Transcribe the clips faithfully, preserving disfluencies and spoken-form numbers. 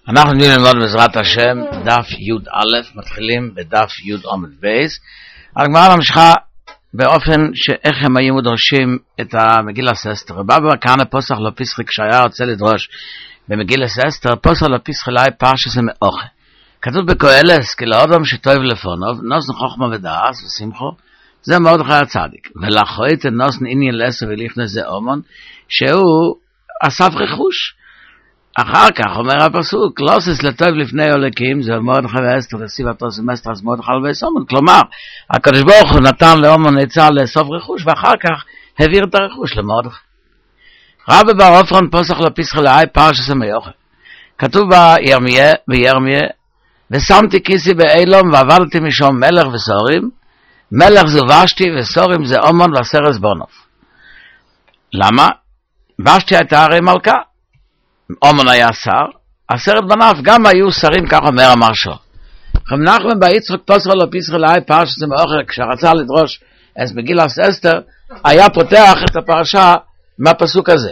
אנחנו נתחיל ללמוד בעזרת השם דף י' מתחילים בדף י' עמוד בייס. הגמרא ממשיכה באופן שאיך הם היו דורשים את המגילת אסתר. רבי כהנא פוסח לא פיסחי, כשהיה רוצה לדרוש במגילת אסתר פוסח לא פיסחי לאי פרשס מאוכל. כתוב בקהלת כי לאדם שטוב לפונו נוסן חוכמה ודעת ושמחו, זה מרדכי הצדיק. ולאחרית נוסן עניין לעשר ולפני זה אומן שהוא אסף רכוש. אחר כך אומר הפסוק לא עושה לטוב לפני אלוקים, זה מרדכי ואסתר וסיב התור סמסטר אז מרדכי ואסתר. כלומר הקדוש ברוך הוא נתן לאומן עצה לאסוף רכוש ואחר כך העביר את הרכוש למרדכי. רבי בר עופרון פוסח לא פיסחי לאי פרשס מאוכל. כתוב בירמיה בירמיה ושמתי כיסי באילום ועבדתי משום מלך וסורים. מלך זה ושתי וסורים זה אומן ועשרת בונוף. למה? ושתי הייתה הרי מלכה, אומן היה שר, עשרת בניו גם היו שרים, כך אומר המרשו. רב נחמן בר יצחק פוסח לא פיסחי לאי פרשס מאוכל, כשרצה לדרוש את מגילת אסתר היה פותח את הפרשה מהפסוק הזה.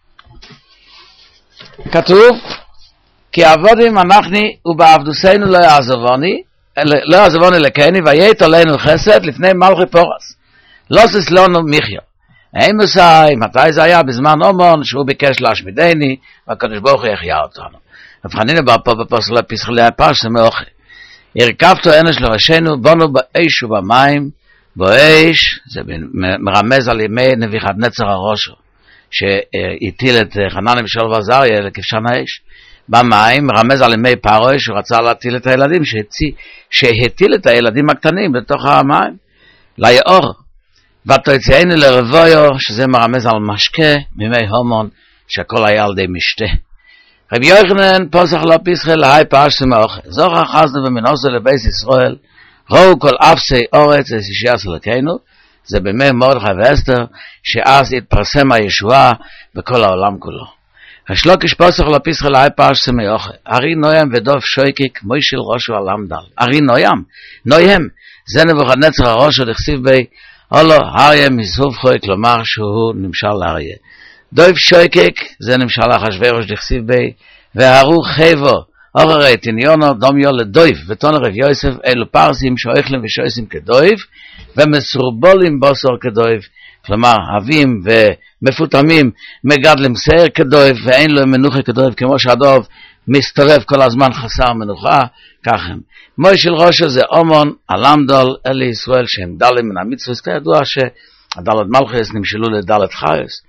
כתוב כי עבודים אנחנו ובעבדוסנו לא יעזבוני לא יעזבוני לקני ויית עלינו חסד לפני מלכי פורס לא ססלונו מיחיו. האמוסי, מתי זה היה? בזמן אומן שהוא ביקש להשמידני והקדוש ברוך הוא יחיה אותנו. רב חנינא בר פפא פוסח לא פיסחי לאי פרשס מאוכל. הרכבתו אנוש לראשינו בונו באש ובמים. באש זה מרמז על ימי נבוכדנצר הראשו שהטיל את חנניה מישאל ועזריה לכבשן האש. במים רמז על ימי פרעה שהוא רצה להטיל את הילדים שהציל, שהטיל את הילדים הקטנים בתוך המים ליאור. ותוציאנו לרבויו שזה מרמז על משקה מימי הומון שהכל היה על די משתה. רבי יוחנן פוסח לא פיסחי לאי פרשס מאוכל. זוכר חסדו ומנוסו לבית ישראל ראו כל אפסי אורץ אישיאס אלוקינו, זה בימי מרדכי ואסתר שאז התפרסם הישועה בכל העולם כולו. השלוקיש פוסח לא פיסחי לאי פרשס מאוכל. ארי נוים ודוב שויקיק מוישיל ראשו עלם דל. ארי נוים, נוים, זה נבוכדנצר הראשו דכסיב בי הולו אריה מזבובחוי, כלומר שהוא נמשל לאריה. דוב שויקיק זה נמשל אחשוורוש דכסיב בי והרו חייבו אורי תניונו דומיו לדויב ותון רב יוסף אלו פרסים שאוכלים ושויסים כדויב ומסורבולים בוסור כדויב, כלומר אבים ומפותמים מגדלים שיער כדויב ואין לו מנוחה כדויב, כמו שהדוב מסתובב כל הזמן חסר מנוחה, כך הם. מוישיל ראשו זה אומן אלמדול אלי ישראל שהם דלים מן המצווה, כידוע שהדלת מלכוס נמשלו לדלת חייס.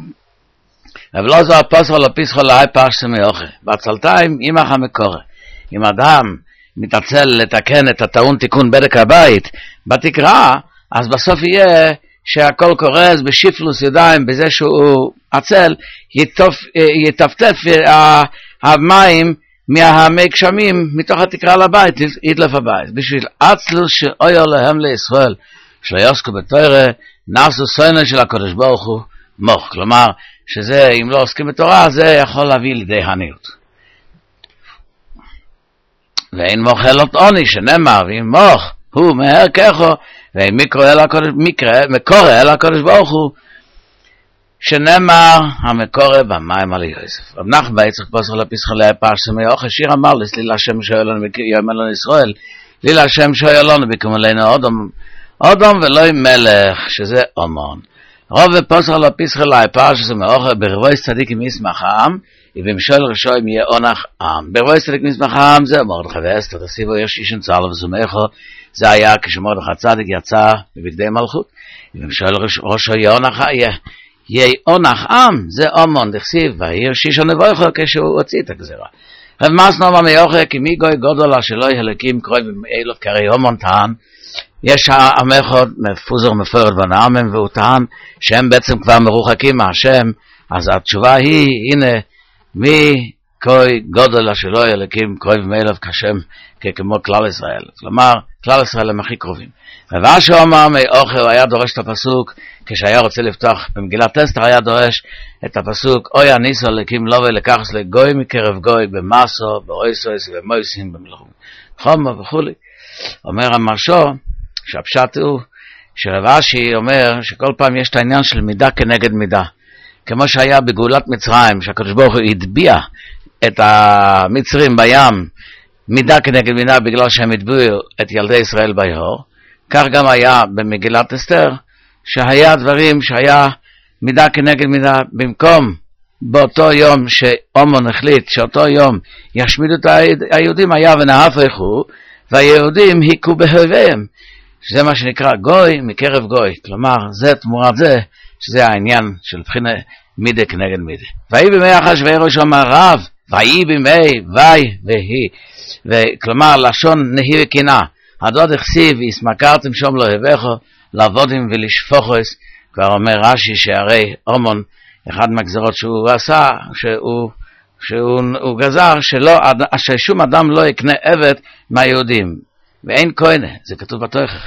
אבל לא זו הפוסח לא פיסחי לאי פרשס מאוכל. בעצלתיים אימך המקורא. אם אדם מתעצל לתקן את הטעון תיקון בדק הבית בתקרה, אז בסוף יהיה שהכל קורס בשיפלוס ידיים, בזה שהוא עצל יטפטף המים מהמי גשמים מתוך התקרה לבית, ידלף הבית. בשביל עצלוס שאויו להם לישראל שלא יעסקו בתורה, נעשו סוינו של הקדוש ברוך הוא מוך. כלומר שזה אם לא עוסקים בתורה זה יכול להביא לידי הניות. ואין מוכלות עוני שנאמר ואם מוך הוא מהר ככו ואין מקרא אל הקדוש ברוך הוא שנאמר המקורא במים על יוסף. רב נחמן בר יצחק פוסח לא פיסחי לאי פרשס מאוכל. שיר אמר ליל השם שואל לנו ביום אלון ישראל, ליל השם שואל לנו ביקום עלינו אדום אדום ולא עם מלך שזה אומן. רוב ופוסח לא פיסחי לאי פרשס מאוכל. ברבוי צדיק מישמח העם ובמשול ראשון יהיה אונח עם. ברבוי צדיק מישמח העם זה מרדכי ואסתר תסיבו יש אישן צהל וזומחו, זה היה כשמרדכי הצדיק יצא בבגדי מלכות. ובמשול ראשון יהיה אונח יהיה אונח עם, זה אומן דכסיב והעיר שישון נבויכו כשהוא הוציא את הגזירה. רב מסנו במאוכל כי מי גוי גודלה שלא יהלקים קרוי באלוף קרי אומן טען. יש המחוד מפוזר מפורד בנעמם והוא טען שהם בעצם כבר מרוחקים מהשם. אז התשובה היא הנה מי קוי גודלה שלא יהלקים קרוי באלוף כשם כמו כלל ישראל, כלומר כלל ישראל הם הכי קרובים. רב אשר אמר מאוכל היה דורש את הפסוק כשהיה רוצה לפתוח במגילת אסתר, היה דורש את הפסוק אוי הניסו אלוקים לא ולקחס לגוי מקרב גוי במסו באויסויס ובמויסים במלחום חומה וכולי. אומר המרשו שהפשט הוא שרב אשי אומר שכל פעם יש את העניין של מידה כנגד מידה, כמו שהיה בגאולת מצרים שהקדוש ברוך הוא הטביע את המצרים בים מידה כנגד מידה בגלל שהם הטביעו את ילדי ישראל ביאור, כך גם היה במגילת אסתר, שהיה דברים שהיה מידה כנגד מידה, במקום באותו יום שאומון החליט שאותו יום ישמידו את היהודים, היה ונהפכו, והיהודים היכו בהביהם, שזה מה שנקרא גוי מקרב גוי, כלומר זה תמורת זה, שזה העניין של בחינה מידה כנגד מידה. ויהי בימי אחשוורוש אמר רב, ויהי בימי וי והיא, וכלומר לשון נהי וקנאה, הדוד הכסיב ויסמכרתם שום לא הבכו, לעבודים ולשפוחוס, כבר אומר רש"י שהרי אומון, אחד מהגזרות שהוא עשה, שהוא, שהוא הוא גזר שלא, ששום אדם לא יקנה עבד מהיהודים, ואין כהנה, זה כתוב בתוכח.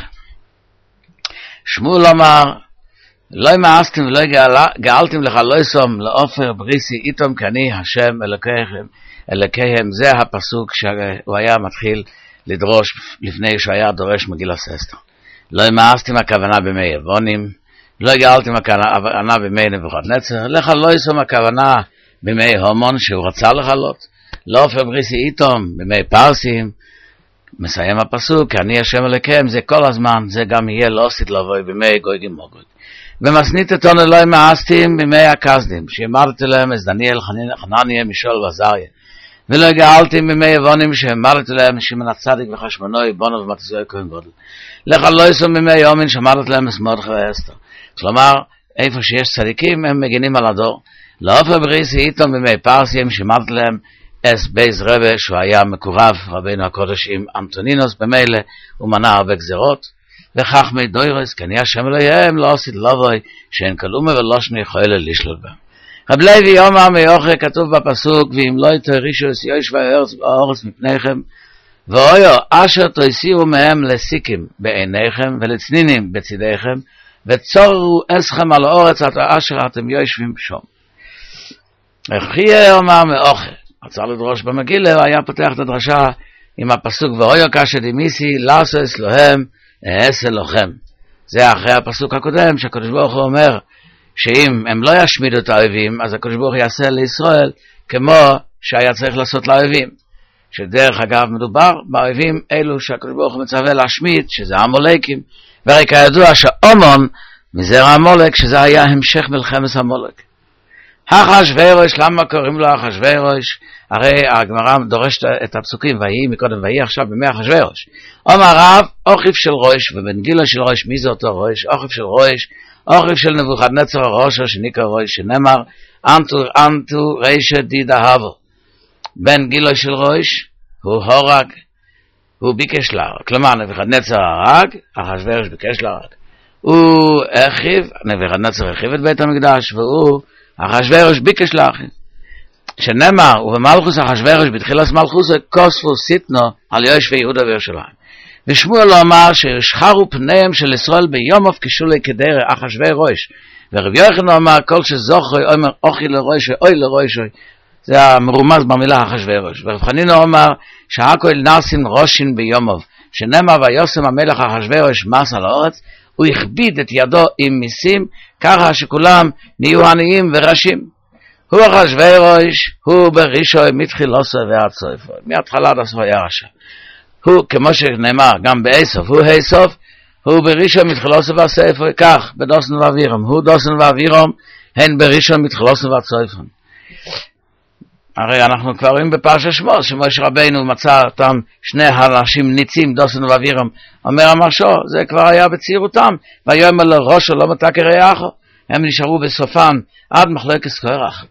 שמואל אמר, לא מאסתם ולא גאלתם לך לא יסום לעופר בריסי איתום כני השם אלוקיכם, אלוקיהם, זה הפסוק שהוא היה מתחיל לדרוש לפני שהיה דורש מגילת אסתר. לא מאסתם הכוונה בימי יוונים, לא גאלתם הכוונה בימי נבוכדנצר, לך לא יסום הכוונה בימי הומון שהוא רצה לחלות, לא עופר בריסי איתום בימי פרסים, מסיים הפסוק, אני השם אלוקיהם, זה כל הזמן, זה גם יהיה לא עשית לבוא בימי גוי גמוגוי. ומסנית אתון אלוהי מאסתים בימי הכסדים, שהמרתי להם את דניאל, חנניה, מישול ועזריה. ולא גאלתם בימי יוונים, שהמרתי להם שמעון הצדיק וחשמונאי, בונו ומתתיהו כהן גודל. לך לא יסום בימי יומין, שהמרתי להם את מרדכי ואסתר. כלומר, איפה שיש צדיקים, הם מגינים על הדור. לא עופר בריסי איתום בימי פרסים, שהמרתי להם אס בייז רבה, שהוא היה מקורב רבינו הקודשים אנטונינוס במילא, הוא מנע הרבה גזירות, וחכמי דוירס, כני השם אלוהיהם, לא עשית לבוי, שאין כלומה ולא שני חוילה לשלוט בהם. רב לוי יומא מיוחד כתוב בפסוק, ואם לא יתרישו יויש והאורץ מפניכם, ואויו אשר תויסירו מהם לסיקים בעיניכם, ולצנינים בצדיכם, וצורו אסכם על האורץ אשר אתם יושבים שום. אחי יומא מיוחד, רצה לדרוש במגילה, היה פותח את הדרשה עם הפסוק, ואויו קשה דימיסי, לעשו אסלוהם, אעשה לכם. זה אחרי הפסוק הקודם שהקדוש ברוך הוא אומר שאם הם לא ישמידו את האויבים, אז הקדוש ברוך הוא יעשה לישראל כמו שהיה צריך לעשות לאויבים, שדרך אגב מדובר באויבים אלו שהקדוש ברוך הוא מצווה להשמיד, שזה המולקים, והרי כידוע שאומון מזרע המולק, שזה היה המשך מלחמת המולק. אחשוורוש, למה קוראים לו אחשוורוש? הרי הגמרא דורשת את הפסוקים, ויהי מקודם ויהי עכשיו בימי אחשוורוש. אומר רב, אוכיף של ראש, ובן גילו של ראש, מי זה אותו ראש? אוכיף של ראש, אוכיף של נבוכדנצר ראשו, שנקרא ראש, שנאמר, אנטו, אנטו רישא דידה הבו. בן גילו של ראש, הוא הורג, הוא ביקש להרג. כלומר, נבוכדנצר הרג, אחשוורוש ביקש להרג. הוא הרחיב, נבוכדנצר הרחיב את בית המקדש, והוא אחשוורוש ביקש להרחיב. שנאמר, ובמלכוס אחשוורוש בתחילת מלכוס כוספו סיטנו על יושבי יהודה וירושלים. ושמואל אמר שישחרו פניהם של ישראל ביום אוף כשולי כדרא אחשוורוש. ורבי יוחנן אמר כל שזוכוי אומר אוכי לראש ואוי לראש. זה המרומז במילה אחשוורוש. ורב חנינא אמר שהכל נעשים ראשין ביום אוף. שנאמר וישם המלך אחשוורוש מס על הארץ, הוא הכביד את ידו עם מיסים, ככה שכולם נהיו עניים וראשים. הוא אחשוורוש, הוא בראשון מתחילתו ועד סופו. מההתחלה עד הסוף היה רשע. הוא, כמו שנאמר, גם באסוף, הוא הסוף, הוא בראשון מתחילתו ועד סופו, כך, בדוסן ואבירם. הוא דוסן ואבירם, הן בראשון מתחילתו ועד סופו. הרי אנחנו כבר רואים בפרשת שמות, שמשה רבינו מצא אותם שני אנשים ניצים, דוסן ואבירם. אומר המרשו, זה כבר היה בצעירותם, ויאמר לו ראשו לא מתקר רעך, הם נשארו בסופן עד מחלוקת קורח.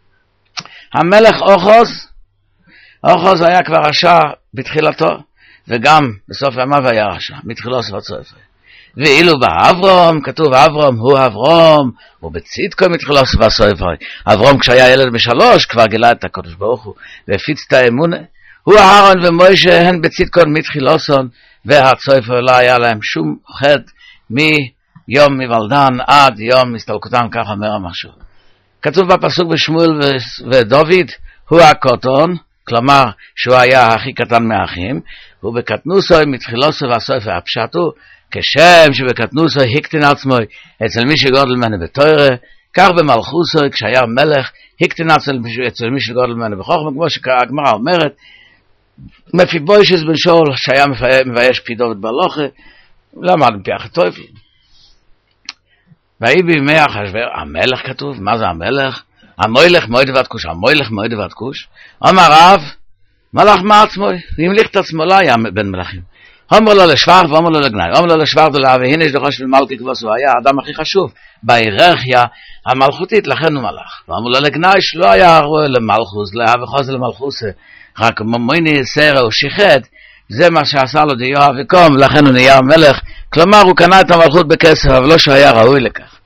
המלך אוחוז, אוחוז היה כבר רשע בתחילתו, וגם בסוף ימיו היה רשע, מתחילו סוף סופו. ואילו באברום, כתוב אברום הוא אברום, הוא בצדקו מתחילו סוף סופו. אברום כשהיה ילד בשלוש, כבר גילה את הקדוש ברוך הוא, והפיץ את האמונה. הוא אהרון ומוישה, הן בצדקו מתחילו סון, והסופו לא היה להם שום חטא מיום מבלדן עד יום הסתלקותם, כך אומר המשהו. כתוב בפסוק בשמואל ודוד, הוא הקוטון, כלומר שהוא היה הכי קטן מהאחים, ובקטנוסו מתחילוסו והסופו הפשטו, כשם שבקטנוסו הקטין עצמו אצל מי שגודל ממנו בתורה, כך במלכוסו כשהיה מלך הקטנה אצל מי שגודל ממנו בחוכמה, כמו שהגמרא אומרת, מפיבוישס בן שאול שהיה מבייש פי דוד בהלוכה, למד מפי אחטויפל. ויהי בימי אחשורוש, המלך כתוב, מה זה המלך? המוילך מויד ועד-כוש, המוילך מויד ועד-כוש. אמר רב, מלך מעצמוי, והמליך את עצמו, לא היה בין מלכים. אומר לו לשבח ואומר לו לגנאי, אומר לו לשבח דלה, והנה יש דוחו של מלכי כבוס, הוא היה האדם הכי חשוב, בהיררכיה המלכותית, לכן הוא מלך. ואומר לו לגנאי, שלא היה רואה למלכוס, להב וחוז למלכוס, רק מויני סערה הוא שיחד, זה מה שעשה לו דיו אביקום, לכן הוא נהיה מלך, כלומר הוא קנה את המלכות בכסף, אבל לא שהיה ראוי לכך.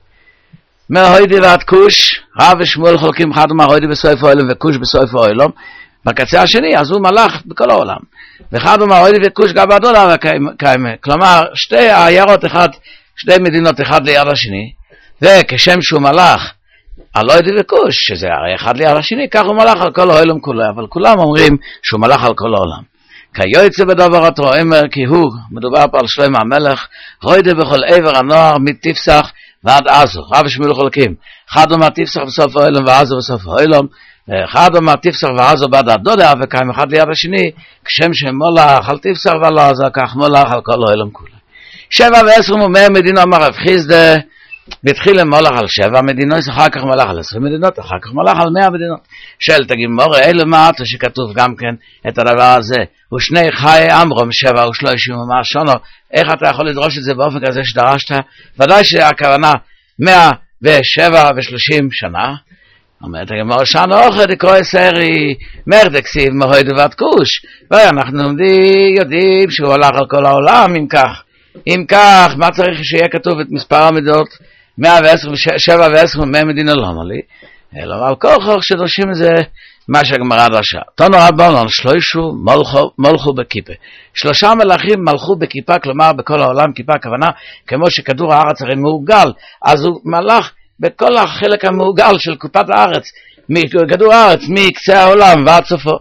מהוידי ועד כוש, רב ושמואל חולקים אחד ומהוידי בסוף האוילם וכוש בסוף האוילם, בקצה השני, אז הוא מלך בכל העולם. ואחד ומהוידי וכוש גם בעדולה קיימה, כלומר שתי העיירות אחד, שתי מדינות אחד ליד השני, וכשם שהוא מלך על אוידי וכוש, שזה הרי אחד ליד השני, כך הוא מלך על כל העולם כולו, אבל כולם אומרים שהוא מלך על כל העולם. כיוצא בדבר התורה אומר כי הוא, מדובר פה על שלמה המלך, רוידה בכל עבר הנוער מתפסח ועד עזו, רב ושמואל חולקים, אחד אומר תפסח בסוף העולם ועזו בסוף העולם, ואחד אומר תפסח ועזו בעד הדודה, וקיים אחד ליד השני, כשם שמולך על תפסח ועל עזו, כך מולך על כל העולם כולו. שבע ועשר ומאה מדינות אמר רב חיסדא, והתחיל למולך על שבע מדינות, אחר כך מולך על עשרים מדינות, אחר כך מולך על מאה מדינות. של תגימור, אלה מעט, שכתוב גם כן את הדבר הזה, ושני חיי אמרום, שבע ושלושים ומה שונו, איך אתה יכול לדרוש את זה באופן כזה שדרשת? ודאי שהכוונה מאה ושבע ושלושים שנה, אומרת הגמור, שנה אוכל דקרוי סרי, מרדקסיב מהויד ועד כוש, ואנחנו יודעים שהוא הולך על כל העולם, אם כך. אם כך, מה צריך שיהיה כתוב את מספר המדינות? מאה ועשר, שבע ועשר, מאה מדינה לא אמר לי, אלא על כל חוק שדורשים את זה, מה שהגמרא דרשה. תנו רבנן, שלושה מלכו, מלכו בכיפה. שלושה מלכים מלכו בכיפה, כלומר בכל העולם כיפה, הכוונה, כמו שכדור הארץ הרי מעוגל, אז הוא מלך בכל החלק המעוגל של כיפת הארץ, מכדור הארץ, מקצה העולם ועד סופו.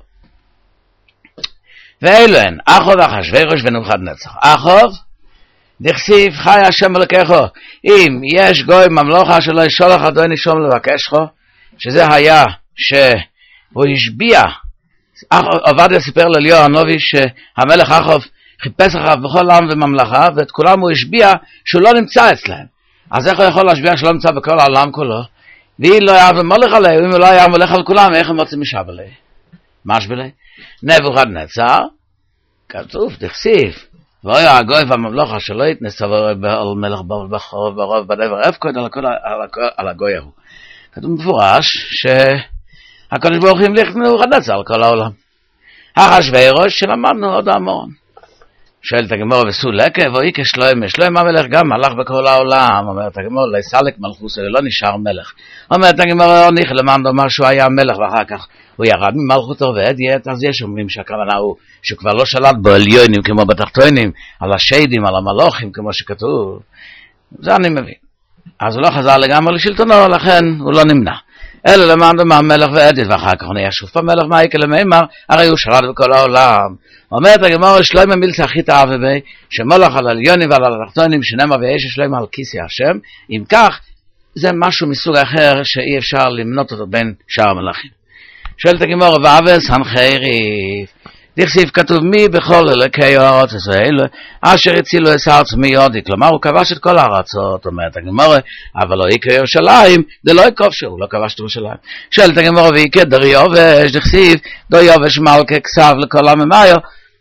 ואלו הן, אחוב אחשורוש ונבוכדנצר. אחוב, דכסיב חי השם אלוקיכו, אם יש גוי ממלוכה שלא ישולח אדוני שום לבקשכו, שזה היה שהוא השביע, עובדיה סיפר לאליהו הנביא שהמלך אחוב חיפש אחריו בכל עם וממלכה, ואת כולם הוא השביע שהוא לא נמצא אצלהם. אז איך הוא יכול להשביע שלא נמצא בכל העולם כולו? ואם לא היה מלך עליהם, אם הוא לא היה מלך על כולם, איך הם מוצאים משב עליהם? משהו עליהם? נבוכדנצר, כתוב, דכסיב, ואויה הגוי והממלכה שלא יתנסה על מלך בחרוב ברוב בדבר אפקוד על הגוי ההוא. כתוב מפורש שהקדוש ברוך הוא המליך את נבוכדנצר על כל העולם. אחשורוש שלמדנו עוד המון. שואלת הגמרא וסולקה ואי כשלוימה, שלוימה המלך גם הלך בכל העולם. אומרת הגמרא לא יסלק מלכוס, לא נשאר מלך. אומרת הגמרא ניחא למאן דאמר שהוא היה מלך ואחר כך הוא ירד ממלכותו והדיית, אז יש אומרים שהכוונה הוא שכבר לא שלט בעליונים כמו בתחתונים, על השדים, על המלוכים כמו שכתוב. זה אני מבין. אז הוא לא חזר לגמרי לשלטונו, לכן הוא לא נמנע. אלא למאן דאמר מלך והדיית, ואחר כך הוא נהיה שוב פעם מלך, מה יקל למימר? הרי הוא שלט בכל העולם. אומרת הגמרא שלוימה מילתא חיתא אבי בי, שמולך על העליונים ועל התחתונים, שנאמר וישע שלוימה על כיסא השם. אם כך, זה משהו מסוג אחר שאי אפשר למנות אותו בין שאר המלכים. שואלת הגמרא ואבס הנחריף, דכסיב כתוב מי בכל אלוקי הארץ ישראל אשר הצילו את הארץ מיודי, כלומר הוא כבש את כל הארצות. אומרת הגמרא אבל לא יקרא ירושלים, זה לא יכבשו, הוא לא כבש את ירושלים. שואלת הגמרא ויקרא דרי יובש, דכסיב דו יובש מלכה כסב לכל המאיו,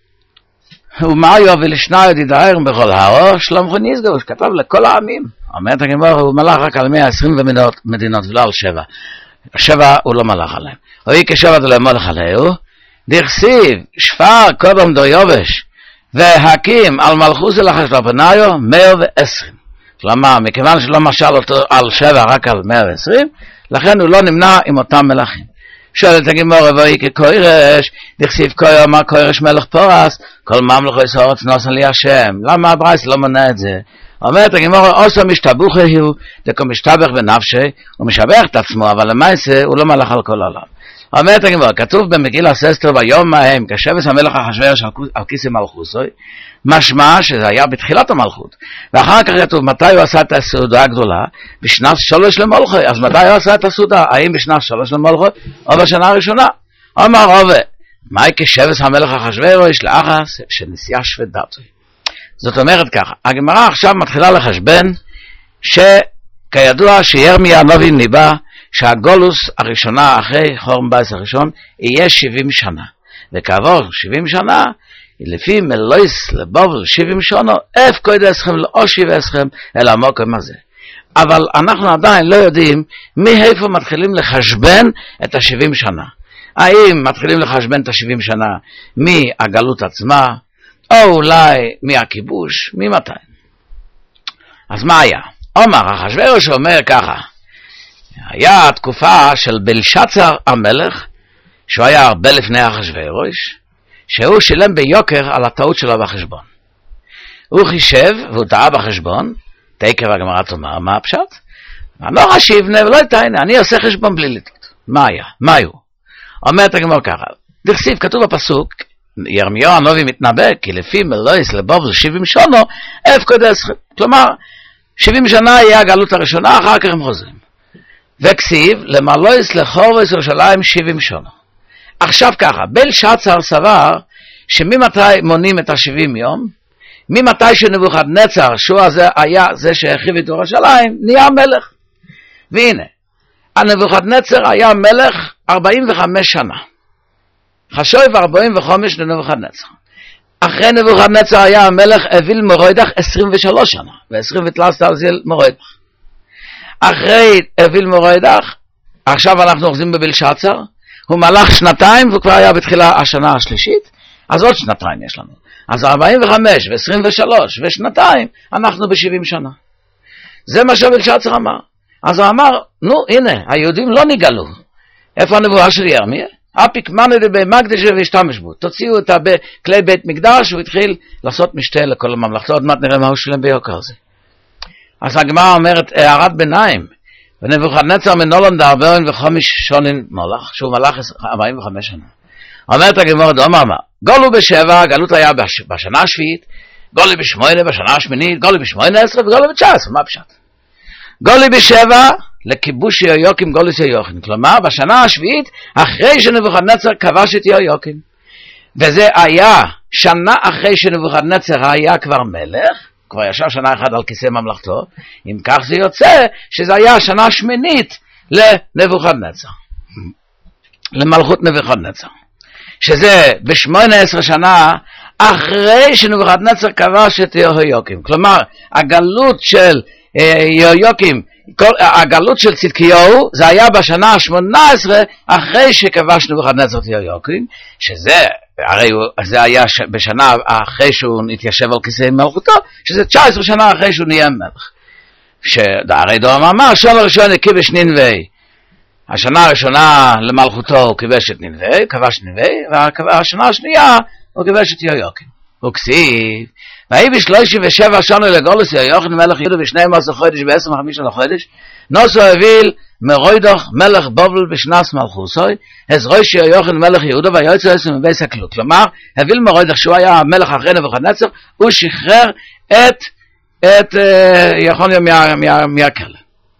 ומאיו ולשניים ידידהר בכל הארץ שלום חניסגו, שכתב לכל העמים. אומרת הגמרא הוא מלך רק על מאה ועשרים מדינות ולא על שבע. שבע הוא לא מלך עליהם. ואי כשבע דו לא מלך עליהו, דכסיב שפר קודם דו יובש והקים על מלכוס לחש לפניו מאה ועשרים. כלומר, מכיוון שלא משל אותו על שבע רק על מאה ועשרים, לכן הוא לא נמנע עם אותם מלכים. שואלת הגמרא ואי כקוירש, דכסיב קויר אמר קוירש מלך פורס, כל ממלכו יסורץ נוסן לי השם. למה הברייס לא מנה את זה? אומרת הגמרא אוסו משתבוכי הוא, דקו משתבך בנפשי, הוא משבח את עצמו, אבל למעשה הוא לא מלך על כל העולם. אומרת הגמרא, כתוב במגילת אסתר ביום ההם, כשבס המלך אחשוורוש על כיסא מלכותו, משמע שזה היה בתחילת המלכות. ואחר כך כתוב, מתי הוא עשה את הסעודה הגדולה? בשנת שלוש למלכו. אז מתי הוא עשה את הסעודה? האם בשנת שלוש למלכו או בשנה הראשונה? אומר רבה, מהי כשבס המלך אחשוורוש לאחר שנשיאה שפט דתו? זאת אומרת ככה, הגמרא עכשיו מתחילה לחשבן שכידוע שירמיה הנביא ניבא שהגולוס הראשונה אחרי חורבן בית הראשון יהיה שבעים שנה, וכעבור שבעים שנה לפי מלויס לבבל שבעים שנה אפקוד אסכם לא אושיב אסכם אל המקום הזה. אבל אנחנו עדיין לא יודעים מאיפה מתחילים לחשבן את ה-שבעים שנה. האם מתחילים לחשבן את ה-שבעים שנה מהגלות עצמה, או אולי מהכיבוש, ממתי? אז מה היה? אומר אחשוורוש אומר ככה, היה תקופה של בלשצר המלך, שהוא היה הרבה לפני אחשוורוש, שהוא שילם ביוקר על הטעות שלו בחשבון. הוא חישב, והוא טעה בחשבון, תקר הגמרא תאמר, מה הפשט? אני לא חשיבנה ולא יתענה, אני עושה חשבון בלי לטעות. מה היה? מה היו? אומרת הגמרא ככה, דכסיב, כתוב בפסוק, ירמיהו הנביא מתנבא, כי לפי מלויס לבבל שבעים שנה, אפקוד אסכם. כלומר, שבעים שנה יהיה הגלות הראשונה, אחר כך הם חוזרים. וכסיב, למלויס לחורבן ירושלים שבעים שנה. עכשיו ככה, בלשצר סבר, שממתי מונים את ה-שבעים יום, ממתי שנבוכדנצר, שהוא הזה, היה זה שהרחיב את ירושלים, נהיה מלך. והנה, הנבוכדנצר היה מלך ארבעים וחמש שנה. חשוב ארבעים וחמש לנבוכדנצר. אחרי נבוכדנצר היה המלך אביל מרוידח עשרים ושלוש שנה, ו-עשרים ושלוש תרזיל מרוידח. אחרי אביל מרוידח, עכשיו אנחנו אוחזים בבלשצר, הוא מלך שנתיים, והוא כבר היה בתחילה השנה השלישית, אז עוד שנתיים יש לנו. אז ארבעים וחמש ו-עשרים ושלוש ושנתיים, אנחנו ב-שבעים שנה. זה מה שבלשצר אמר. אז הוא אמר, נו הנה, היהודים לא נגלו. איפה הנבואה של ירמיה? אפיק מנדה במקדש והשתמש בו. תוציאו אותה בכלי בית מקדש, הוא התחיל לעשות משתה לכל הממלכתו. עוד מעט נראה מה הוא שלם ביוקר הזה. אז הגמרא אומרת, הערת ביניים, ונבוכדנצר מנולד ארבעים וחמש שנים מלך, שהוא מלך ארבעים וחמש שנה. אומרת הגמרא, דאמר מה, גולו בשבע, גלות היה בשנה השביעית, גולו בשמונה בשנה השמינית, גולו בשמונה עשרה וגולו בתשע עשרה, מה פשט? גולו בשבע, לכיבוש יהויקים גולוס יהויקים, כלומר בשנה השביעית, אחרי שנבוכדנצר כבש את יהויקים. וזה היה שנה אחרי שנבוכדנצר היה כבר מלך, כבר ישב שנה אחת על כיסא ממלכתו, אם כך זה יוצא שזה היה שנה שמינית לנבוכדנצר, למלכות נבוכדנצר, שזה בשמונה עשרה שנה אחרי שנבוכדנצר כבש את יהויקים. כלומר, הגלות של יהויקים, הגלות של צדקיהו, זה היה בשנה ה-שמונה עשרה אחרי שכבש נבוכדנצר את יהויקים, שזה הרי זה היה בשנה אחרי שהוא התיישב על כיסא מלכותו, שזה תשע עשרה שנה אחרי שהוא נהיה מלך. שהרי דורם אמר, השנה הראשונה כיבש נינווי. השנה הראשונה למלכותו הוא כיבש את נינווי, כבש נינווי, והשנה השנייה הוא כיבש את יהויקים. הוא כסיב, והיא בשלושים ושבע שנה לגולוס יהויקים מלך יהודה בשנים עשר חודש ועשר וחמישה לחודש, נוסו הביל מרוידח מלך בבל בשנס מלכוסוי, הזרוש יהויקים מלך יהודה והיועצו עשר מבייס הכלות. כלומר, הביל מרוידח שהוא היה המלך אחרי נבוכדנצר, הוא שחרר את, את יכול להיות מה, מה, מהכלא.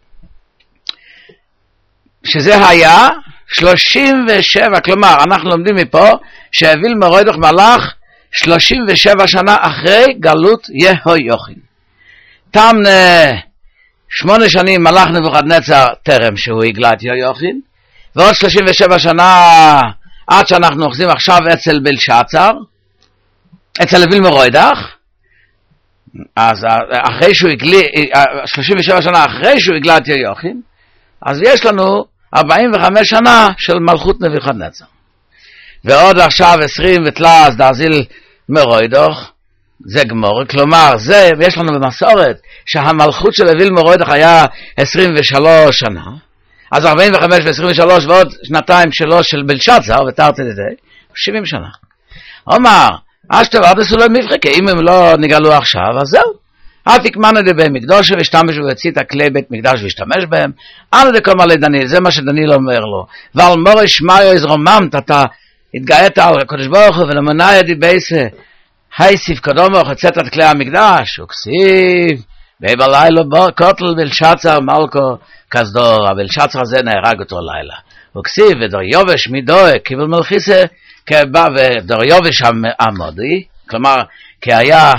שזה היה שלושים ושבע, כלומר, אנחנו לומדים מפה שהביל מרוידח מלך שלושים ושבע שנה אחרי גלות יהויקים. תם שמונה שנים מלך נבוכדנצר טרם שהוא הגלה את יהויקים, ועוד שלושים ושבע שנה עד שאנחנו אוחזים עכשיו אצל בלשצר, אצל אביל מרוידח. אז אחרי שהוא הגלה, שלושים ושבע שנה אחרי שהוא הגלה את יהויקים, אז יש לנו ארבעים וחמש שנה של מלכות נבוכדנצר. ועוד עכשיו עשרים ותלת דרזיל מרוידח, זה גמור. כלומר, זה, יש לנו במסורת, שהמלכות של אביל מרוידח היה עשרים ושלוש שנה, אז ארבעים וחמש ו-עשרים ושלוש ועוד שנתיים שלו של בלשצר, ותרתי לזה, שבעים שנה. אומר, אשתב עד הסולם מבחקה, אם הם לא נגלו עכשיו, אז זהו. אפיק מנה דבי מקדוש והשתמש והוציא את הכלי בית מקדש והשתמש בהם, אנו דקום עלי דניאל, זה מה שדניאל אומר לו, ועל מורש מאיו הזרוממת, אתה התגאית על הקדוש ברוך הוא ולמונאי די בייסה, היסיף קדומו חצאת את כלי המקדש, וכסיב, ובלילה קוטל בלשצר מלכו כסדור, הבלשצר הזה נהרג אותו לילה, וכסיב ודור יובש מדוה, קיבל מלכיסה, ודור יובש המודי, כלומר, כי היה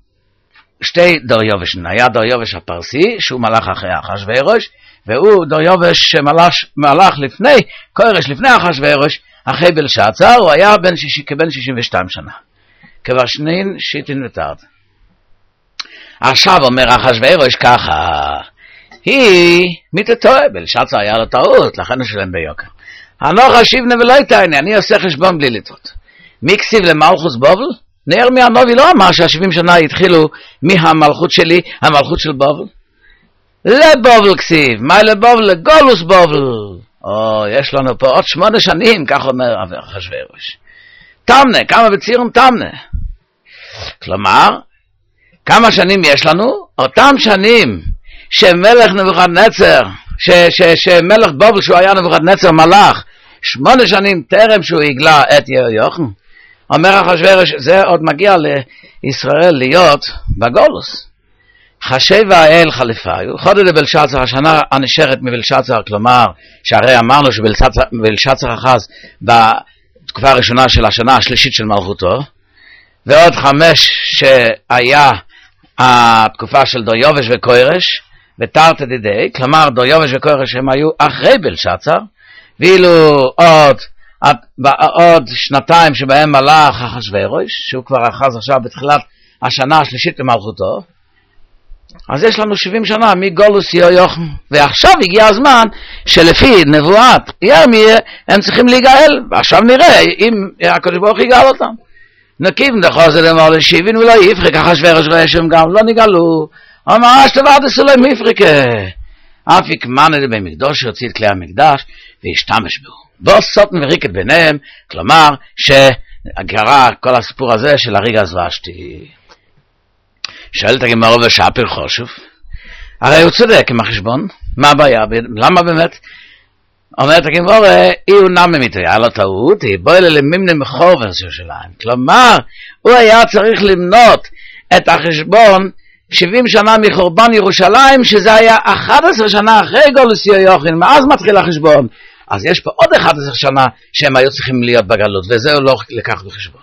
שתי דור יובש, היה דור יובש הפרסי, שהוא מלך אחרי אחשוורוש, והוא דור יובש שמלך לפני, קורש לפני אחשוורוש, אחרי בלשצר, הוא היה בן שישי, כבן שישים ושתיים שנה. כבר שנין שיטין ותרד. עכשיו אומר אחשוורוש ככה, היא מתתוה, בלשצר היה לו טעות, לכן הוא שלם ביוקר. הנוח השיבנה ולא יתעני, אני עושה חשבון בלי לטעות. מי כסיב למלכוס בובל? נער מהנובי לא אמר שהשבעים שנה התחילו מהמלכות שלי, המלכות של בובל. לבובל כסיב, מה לבובל? לגולוס בובל. או, יש לנו פה עוד שמונה שנים, כך אומר אחשוורוש. תמנה, כמה בצירים תמנה. כלומר, כמה שנים יש לנו? אותם שנים שמלך נבוכדנצר, ש, ש, שמלך בובל שהוא היה נבוכדנצר מלך, שמונה שנים טרם שהוא הגלה את יהויכין. אומר אחשוורוש, זה עוד מגיע לישראל להיות בגולוס. חשב האל חליפיו, חודש לבלשצר, השנה הנשארת מבלשצר, כלומר, שהרי אמרנו שבלשצר אחז בתקופה הראשונה של השנה השלישית של מלכותו, ועוד חמש שהיה התקופה של דור יובש וקורש, ותרתי דידי, כלומר דור יובש וקורש הם היו אחרי בלשצר, ואילו עוד בעוד שנתיים שבהם מלך אחשוורוש, שהוא כבר אחז עכשיו בתחילת השנה השלישית למלכותו, אז יש לנו שבעים שנה מגולוס יהויכין, ועכשיו הגיע הזמן שלפי נבואת ירמיה הם צריכים להיגאל, ועכשיו נראה אם הקדוש ברוך הוא יגאל אותם. נקיב נחוז לאמור לשבעים ולא יפריק, אחשוורוש רואה שהם גם לא נגאלו, אמר אשתבד אסולי מפריקה, אפיק מנה דבי מקדוש יוציא את כלי המקדש והשתמש בו. בו סוטן וריקת ביניהם, כלומר שקרה כל הסיפור הזה של הריגה זוושתי. שואלת הגמרא ושאפר חושב, הרי הוא צודק עם החשבון, מה הבעיה? למה באמת? אומרת הגמרא, אי הוא נמי מתהיה לו טעות, היא בואי ללמימנה מחורבן שלהם. כלומר, הוא היה צריך למנות את החשבון שבעים שנה מחורבן ירושלים, שזה היה אחת עשרה שנה אחרי גולוס יהויכין, מאז מתחיל החשבון. אז יש פה עוד אחת עשרה שנה שהם היו צריכים להיות בגלות, וזה הוא לא לקח בחשבון.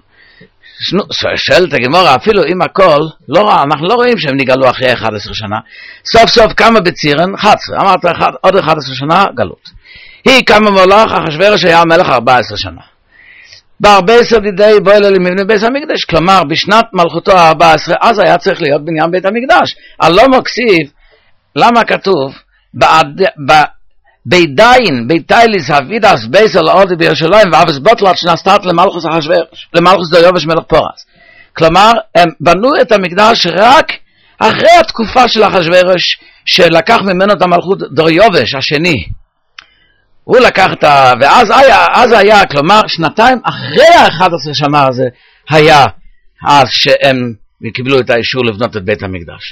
שואלת הגמרא, אפילו עם הכל, לא, אנחנו לא רואים שהם נגלו אחרי אחת עשרה שנה. סוף סוף כמה בצירן? אחת עשרה. אמרת אחד, עוד אחת עשרה שנה, גלות. היא כמה מולך, אחשוורוש היה המלך ארבע עשרה שנה. בארבע עשרה דידי בואי לו למבנה בית המקדש, כלומר בשנת מלכותו ה-ארבע עשרה, אז היה צריך להיות בניין בית המקדש. הלא מקסיב, למה כתוב? בעד, ב... בידיין, ביטייליס, הווידס, בייסר לעודי בירושלים, ואבס בוטלת שנסתת למלכוס אחשוורוש, למלכוס דור יובש מלך פורס. כלומר, הם בנו את המקדש רק אחרי התקופה של אחשוורוש, שלקח ממנו את המלכות דור יובש השני. הוא לקח את ה... ואז היה, אז היה, כלומר, שנתיים אחרי ה-אחת עשרה שנה הזה, היה אז שהם קיבלו את האישור לבנות את בית המקדש.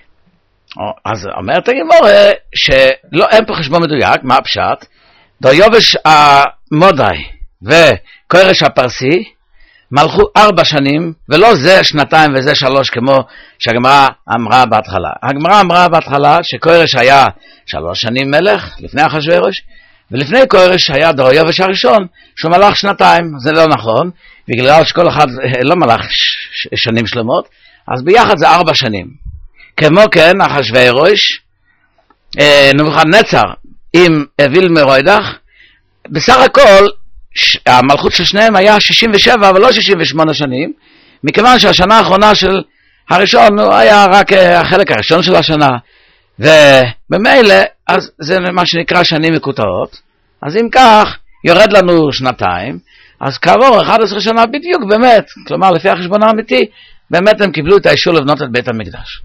אז אומרת הגמרא שלא, אין פה חשבון מדויק, מה הפשט? דור יובש המודי וקורש הפרסי מלכו ארבע שנים, ולא זה שנתיים וזה שלוש כמו שהגמרא אמרה בהתחלה. הגמרא אמרה בהתחלה שקורש היה שלוש שנים מלך לפני אחשוורוש, ולפני קורש היה דור יובש הראשון שהוא מלך שנתיים. זה לא נכון, בגלל שכל אחד לא מלך שנים שלמות, אז ביחד זה ארבע שנים. כמו כן, אחשוורוש, נבוכדנצר עם אוויל מרוידח, בסך הכל המלכות של שניהם היה שישים ושבע אבל לא שישים ושמונה שנים, מכיוון שהשנה האחרונה של הראשון הוא היה רק החלק הראשון של השנה, ובמילא אז זה מה שנקרא שנים מקוטעות. אז אם כך יורד לנו שנתיים, אז כעבור אחת עשרה שנה בדיוק באמת, כלומר לפי החשבון האמיתי, באמת הם קיבלו את האישור לבנות את בית המקדש.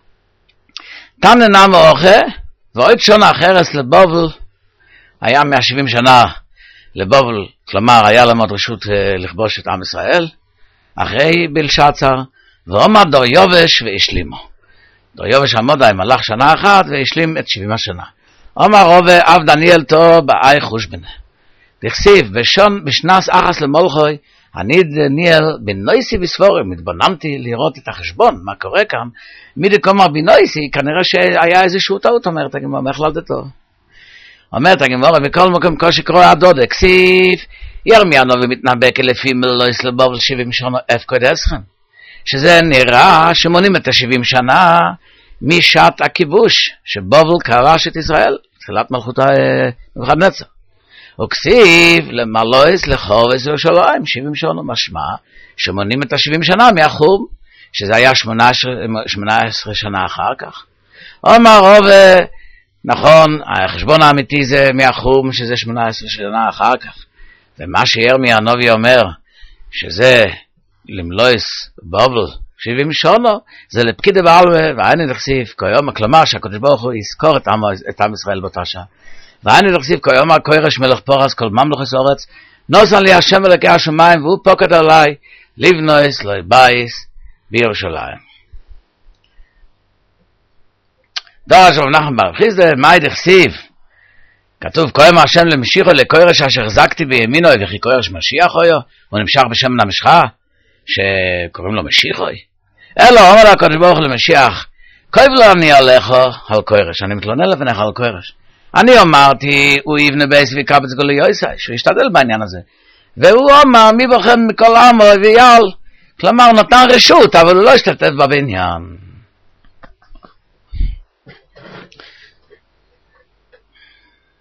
תנא נמי אוכה, ועוד שונה אחרת לבובל, היה מאה ושבעים שנה לבובל, כלומר היה להם עוד רשות לכבוש את עם ישראל, אחרי בלשצר, ועומד דור יובש והשלימו. דריובש עמודאי מלך שנה אחת והשלים את שבעים השנה. אומר רובה אב דניאל תו באי חושבנה. דכסיב בשון בשנס אחס למולכוי, אני דניאל בנויסי בספורים, התבוננתי לראות את החשבון, מה קורה כאן, מידי כלומר בנויסי, כנראה שהיה איזשהו טעות, אומרת הגמרא, מהחלטתו. אומרת הגמרא, בכל מקום כל שקרוא הדוד, הכסיב, ירמיה הנביא מתנבא כלפי מלויס לבבל שבעים שנה אפקוד אסכם, שזה נראה שמונים את השבעים שנה משעת הכיבוש, שבבל כבש את ישראל, תחילת מלכותה נבוכדנצר. וכסיב למלויס לחורס ירושלים שבעים שנה, משמע שמונים את השבעים שנה מהחום, שזה היה שמונה עשרה שנה אחר כך. אומר רוב, נכון, החשבון האמיתי זה מהחום, שזה שמונה עשרה שנה אחר כך. ומה שירמיה הנביא אומר, שזה למלויס בבל שבעים שנה, זה לפקיד בעלמא, והיינו דכסיב כיום, כלומר שהקדוש ברוך הוא יזכור את עם, את עם ישראל באותה שעה. והיינו דכסיב כיום הקוירש מלך פורס כל ממלכת ארץ, נוסן לי השם אלוקי השמיים, והוא פוקד עליי לבנוס לא בייס בירושלים. דרש רב נחמן בר חיסדא, מאי דכסיב? כתוב כיום השם למשיחו לקוירש אשר החזקתי בימינו, וכי קוירש משיח הויו, הוא נמשך בשם המשחה, שקוראים לו משיחוי. אלא אומר הקדוש ברוך הוא למשיח, כואב לו אני עליך על קוירש, אני מתלונן לפניך על קוירש. אני אמרתי, הוא יבנה בייס ויקבץ גולי יויסי, שהוא ישתדל בעניין הזה. והוא אמר, מי בוחר מכל עמו ויעל? כלומר, נתן רשות, אבל הוא לא השתתף בבניין.